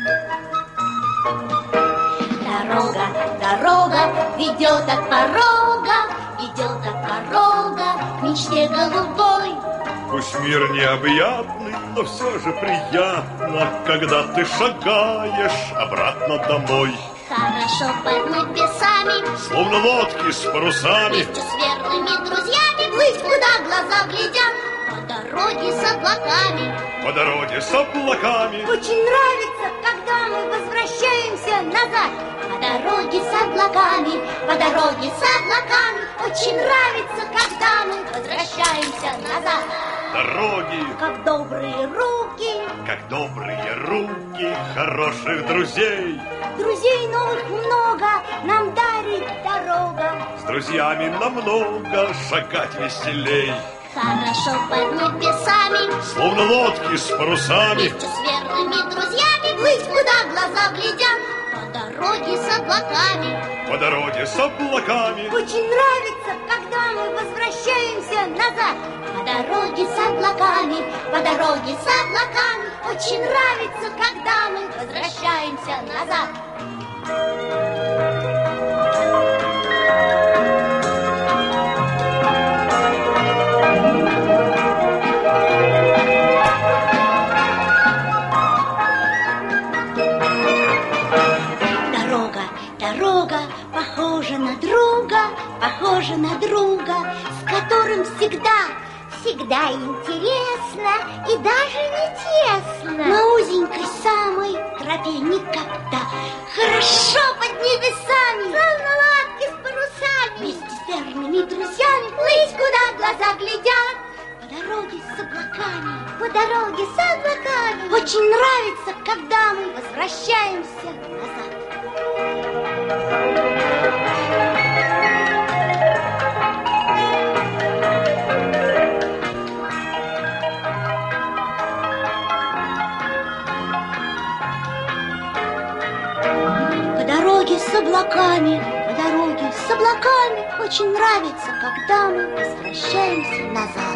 Дорога, дорога ведет от порога, ведет от порога к мечте голубой. Пусть мир необъятный, но все же приятно, когда ты шагаешь обратно домой. Хорошо под небесами, словно лодки с парусами, вместе с верными друзьями плыть, куда глаза глядят. По дороге с облаками, по дороге с облаками. Очень нравится, когда мы возвращаемся назад. По дороге с облаками, по дороге с облаками. Очень нравится, когда мы возвращаемся назад. Дороги, как добрые руки, как добрые руки хороших друзей. Друзей новых много нам дарит дорога. С друзьями намного шагать веселей. Хорошо под небесами, словно лодки с парусами, вместе с верными друзьями плыть, куда глаза глядят. По дороге с облаками, по дороге с облаками. Очень нравится, когда мы возвращаемся назад. По дороге с облаками, по дороге с облаками. Очень нравится, когда мы возвращаемся назад. Дорога похожа на друга, похожа на друга, с которым всегда интересно и даже не тесно. На узенькой самой тропе никогда. Хорошо под небесами, словно лодки с парусами. Вместе с верными друзьями плыть, куда глаза глядят. По дороге с облаками, по дороге с облаками. Очень нравится, когда мы возвращаемся назад. По дороге с облаками, по дороге с облаками. Очень нравится, когда мы возвращаемся назад.